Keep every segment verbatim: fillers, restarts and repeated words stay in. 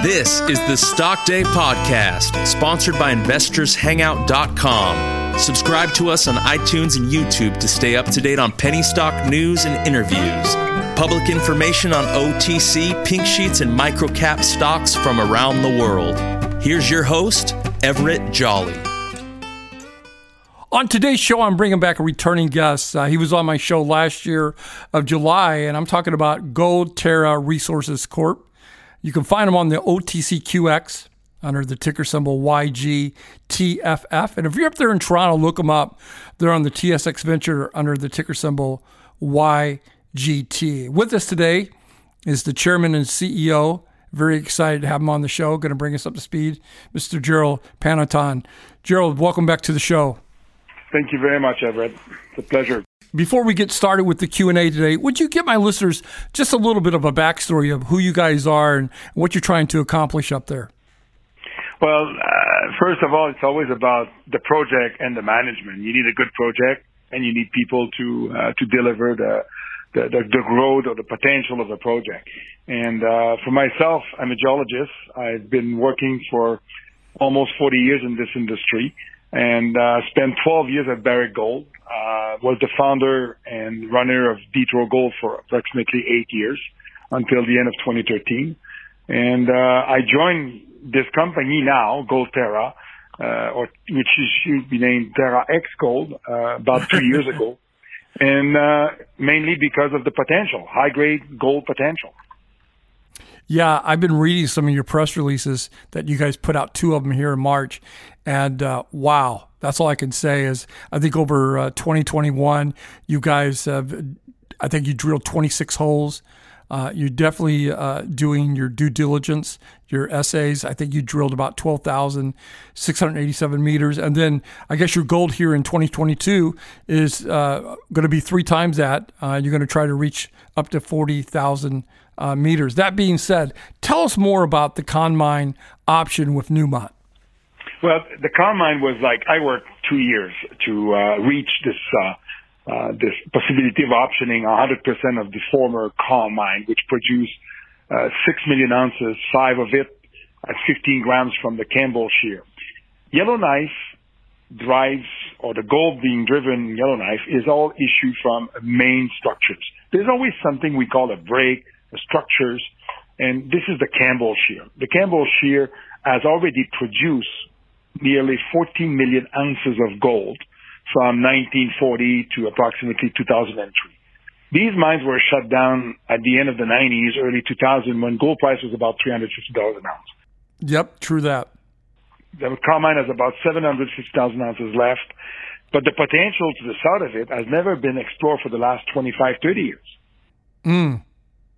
This is the Stock Day Podcast, sponsored by Investors Hangout dot com. Subscribe to us on iTunes and YouTube to stay up to date on penny stock news and interviews. Public information on O T C, pink sheets, and microcap stocks from around the world. Here's your host, Everett Jolly. On today's show, I'm bringing back a returning guest. Uh, he was on my show last year of July, and I'm talking about Goldterra Resources Corp. You can find them on the O T C Q X under the ticker symbol Y G T F F. And if you're up there in Toronto, look them up. They're on the T S X Venture under the ticker symbol Y G T. With us today is the chairman and C E O. Very excited to have him on the show. Going to bring us up to speed, Mister Gerald Panettiere. Gerald, welcome back to the show. Thank you very much, Everett. It's a pleasure. Before we get started with the Q and A today, would you give my listeners just a little bit of a backstory of who you guys are and what you're trying to accomplish up there? Well, uh, first of all, it's always about the project and the management. You need a good project, and you need people to uh, to deliver the, the, the, the growth or the potential of the project. And uh, for myself, I'm a geologist. I've been working for almost forty years in this industry. And uh, spent twelve years at Barrick Gold. Uh, was the founder and runner of Detour Gold for approximately eight years until the end of twenty thirteen. And uh, I joined this company now, Goldterra, uh, or which should be named Terra X Gold, uh, about two years ago, and uh, mainly because of the potential, high grade gold potential. Yeah, I've been reading some of your press releases that you guys put out, two of them here in March. And uh, wow, that's all I can say is I think over uh, twenty twenty-one, you guys have, I think you drilled twenty-six holes. Uh, you're definitely uh, doing your due diligence, your essays. I think you drilled about twelve thousand six hundred eighty-seven meters. And then I guess your goal here in twenty twenty-two is uh, going to be three times that. Uh, you're going to try to reach up to forty thousand uh, meters. That being said, tell us more about the Conmine option with Newmont. Well, the Conmine was like, I worked two years to uh, reach this uh, uh, this possibility of optioning one hundred percent of the former Conmine, which produced uh, six million ounces, five of it at fifteen grams from the Campbell Shear. Yellowknife drives, or the gold being driven in Yellowknife, is all issued from main structures. There's always something we call a break, the structures, and this is the Campbell Shear. The Campbell Shear has already produced nearly fourteen million ounces of gold from nineteen forty to approximately two thousand three. These mines were shut down at the end of the nineties, early two thousand, when gold price was about three hundred fifty dollars an ounce. Yep, true that. The Conmine has about seven hundred fifty thousand ounces left, but the potential to the south of it has never been explored for the last twenty-five, thirty years. Mm.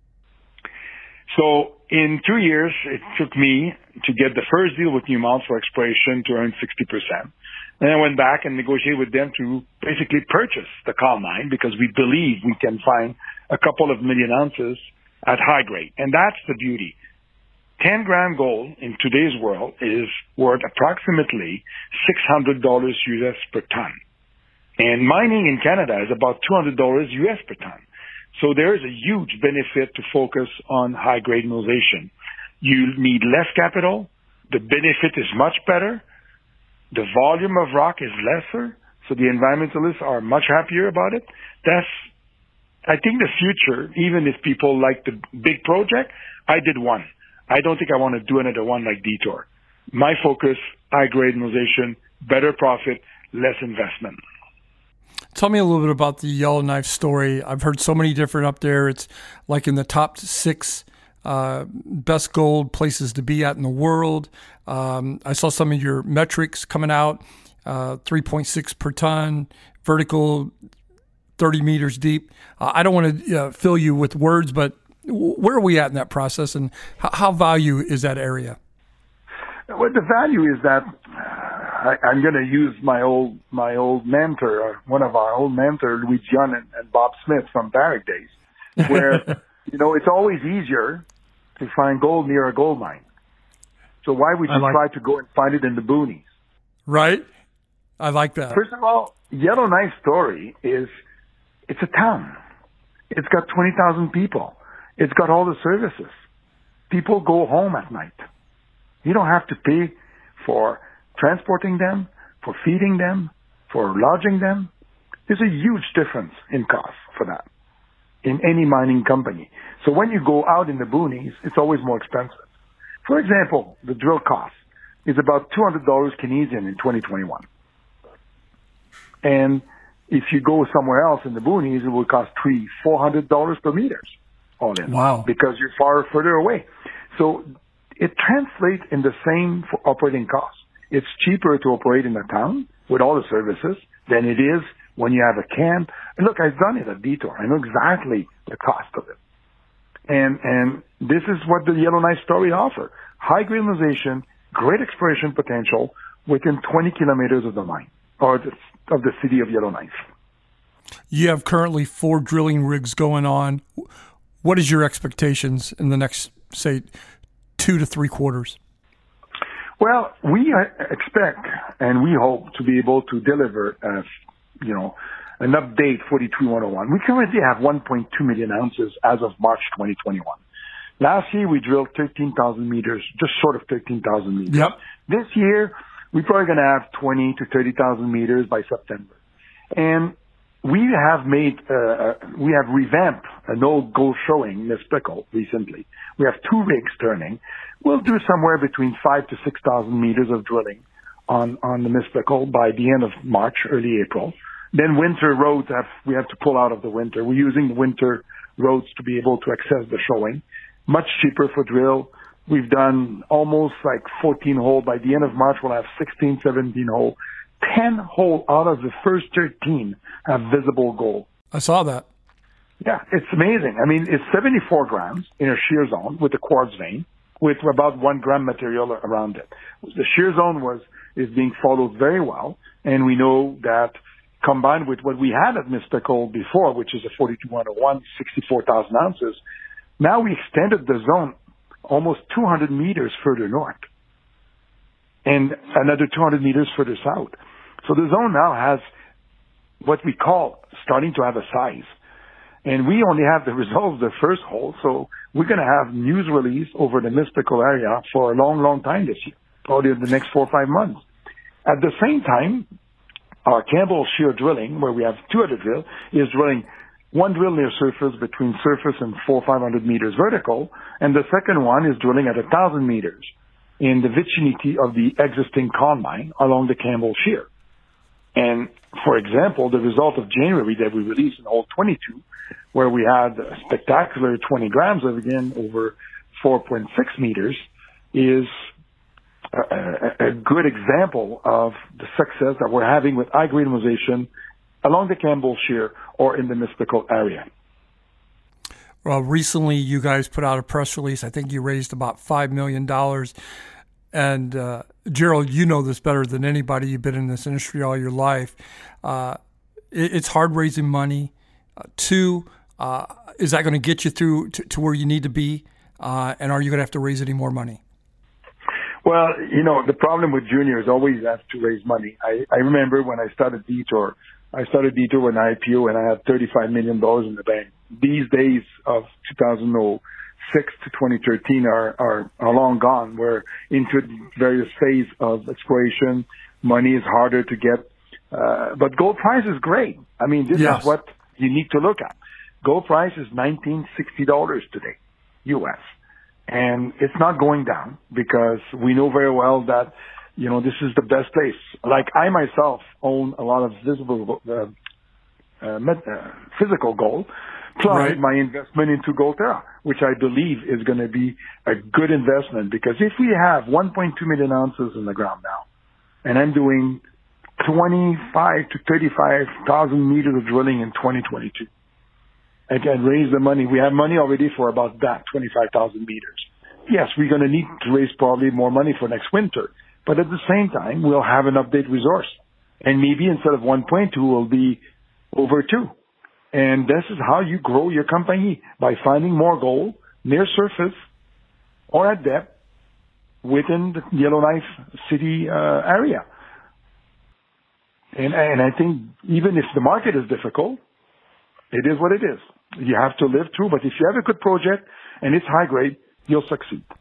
So in two years, it took me to get the first deal with Newmont for exploration to earn sixty percent. And I went back and negotiated with them to basically purchase the Conmine because we believe we can find a couple of million ounces at high grade. And that's the beauty. ten gram gold in today's world is worth approximately six hundred dollars U S per ton. And mining in Canada is about two hundred dollars U S per ton. So there is a huge benefit to focus on high-grade mineralization. You need less capital. The benefit is much better. The volume of rock is lesser, so the environmentalists are much happier about it. That's, I think, the future, even if people like the big project. I did one. I don't think I want to do another one like Detour. My focus, high-grade mineralization, better profit, less investment. Tell me a little bit about the Yellowknife story. I've heard so many different up there. It's like in the top six uh, best gold places to be at in the world. Um, I saw some of your metrics coming out, uh, three point six per ton, vertical, thirty meters deep. Uh, I don't want to uh, fill you with words, but where are we at in that process, and how, how value is that area? Well, the value is that uh, I, I'm going to use my old my old mentor, or one of our old mentors, Louis Dion and, and Bob Smith from Barrick days, where you know it's always easier to find gold near a gold mine. So why would you like, try to go and find it in the boonies? Right. I like that. First of all, Yellowknife story is it's a town. It's got twenty thousand people. It's got all the services. People go home at night. You don't have to pay for transporting them, for feeding them, for lodging them. There's a huge difference in cost for that in any mining company. So when you go out in the boonies, it's always more expensive. For example, the drill cost is about two hundred dollars Canadian in twenty twenty-one. And if you go somewhere else in the boonies, it will cost three, four hundred dollars per meters all in. Wow. Because you're far further away. So it translates in the same operating costs. It's cheaper to operate in a town with all the services than it is when you have a camp. And look, I've done it at Detour. I know exactly the cost of it. And, and this is what the Yellowknife story offers. High grade mineralization, great exploration potential within twenty kilometers of the mine or the, of the city of Yellowknife. You have currently four drilling rigs going on. What is your expectations in the next, say, two to three quarters? Well, we expect and we hope to be able to deliver, uh, you know, an update forty-three one oh one. We currently have one point two million ounces as of March twenty twenty-one. Last year, we drilled thirteen thousand meters, just short of thirteen thousand meters. Yep. This year, we're probably going to have twenty to thirty thousand meters by September. And we have made, uh, we have revamped an old gold showing, Mispickle, recently. We have two rigs turning. We'll do somewhere between five to six thousand meters of drilling on, on the Mispickle by the end of March, early April. Then winter roads have, we have to pull out of the winter. We're using the winter roads to be able to access the showing. Much cheaper for drill. We've done almost like fourteen hole. By the end of March, we'll have sixteen, seventeen hole. ten hole out of the first thirteen have visible gold. I saw that. Yeah, it's amazing. I mean, it's seventy-four grams in a shear zone with a quartz vein with about one gram material around it. The shear zone was, is being followed very well. And we know that combined with what we had at Mispickle before, which is a forty-two one oh one, sixty-four thousand ounces, now we extended the zone almost two hundred meters further north and another two hundred meters further south. So the zone now has what we call starting to have a size. And we only have the results of the first hole, so we're going to have news release over the Mispickle area for a long, long time this year, probably the next four or five months. At the same time, our Campbell shear drilling, where we have two other drill, is drilling one drill near surface between surface and four, five hundred meters vertical, and the second one is drilling at a thousand meters in the vicinity of the existing con mine along the Campbell shear. And for example, the result of January that we released in hole twenty-two, where we had a spectacular twenty grams of again over four point six meters, is a, a, a good example of the success that we're having with high-grade mineralization along the Campbell shear or in the Mispickle area. Well, recently you guys put out a press release. I think you raised about five million dollars. And uh, Gerald, you know this better than anybody. You've been in this industry all your life. Uh, it, it's hard raising money. Uh, two, uh, is that going to get you through to, to where you need to be? Uh, and are you going to have to raise any more money? Well, you know, the problem with juniors always have to raise money. I, I remember when I started Detour, I started Detour with an I P O and I had thirty-five million dollars in the bank. These days of two thousand six to twenty thirteen are, are, are long gone. We're into various phases of exploration. Money is harder to get. Uh, but gold price is great. I mean, this yes. is what you need to look at. Gold price is nineteen sixty dollars today, U S. And it's not going down because we know very well that, you know, this is the best place. Like I myself own a lot of visible, uh, uh, met, uh physical gold, plus right. my investment into Goldterra, which I believe is going to be a good investment because if we have one point two million ounces in the ground now, and I'm doing twenty-five to thirty-five thousand meters of drilling in twenty twenty-two, I can raise the money. We have money already for about that, twenty-five thousand meters. Yes, we're going to need to raise probably more money for next winter, but at the same time, we'll have an update resource. And maybe instead of one point two, will be over two. And this is how you grow your company, by finding more gold near surface or at depth within the Yellowknife City uh, area. And, and I think even if the market is difficult, it is what it is. You have to live through, but if you have a good project and it's high grade, you'll succeed.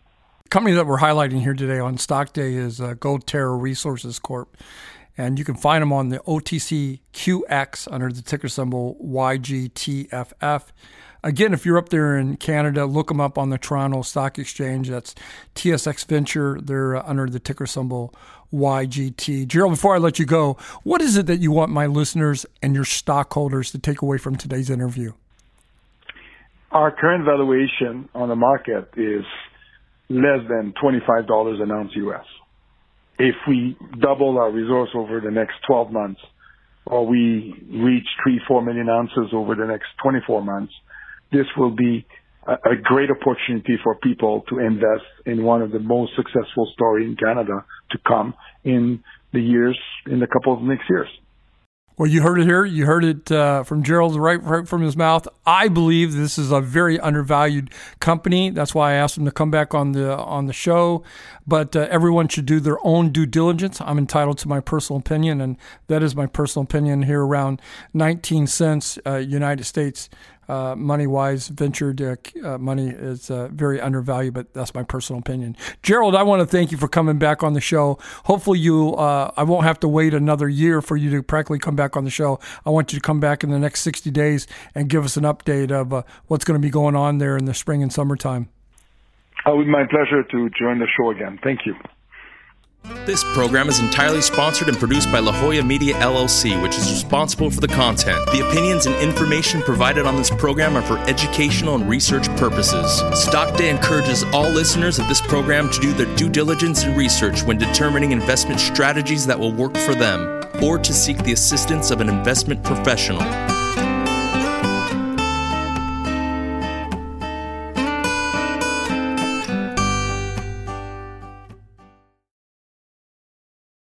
company that we're highlighting here today on Stock Day is uh, Gold Terra Resources Corp. And you can find them on the O T C Q X under the ticker symbol Y G T F F. Again, if you're up there in Canada, look them up on the Toronto Stock Exchange. That's T S X Venture. They're uh, under the ticker symbol Y G T. Gerald, before I let you go, what is it that you want my listeners and your stockholders to take away from today's interview? Our current valuation on the market is less than twenty-five dollars an ounce U S. If we double our resource over the next twelve months, or we reach three, four million ounces over the next twenty-four months, this will be a, a great opportunity for people to invest in one of the most successful stories in Canada to come in the years, in the couple of next years. Well, you heard it here. You heard it uh, from Gerald right, right from his mouth. I believe this is a very undervalued company. That's why I asked him to come back on the on the show. But uh, everyone should do their own due diligence. I'm entitled to my personal opinion, and that is my personal opinion here around nineteen cents uh, United States. Uh, money-wise, ventured uh, uh, money is uh, very undervalued, but that's my personal opinion. Gerald, I want to thank you for coming back on the show. Hopefully you, uh, I won't have to wait another year for you to practically come back on the show. I want you to come back in the next sixty days and give us an update of uh, what's going to be going on there in the spring and summertime. Oh, it would be my pleasure to join the show again. Thank you. This program is entirely sponsored and produced by La Jolla Media L L C, which is responsible for the content. The opinions and information provided on this program are for educational and research purposes. Stock Day encourages all listeners of this program to do their due diligence and research when determining investment strategies that will work for them, or to seek the assistance of an investment professional.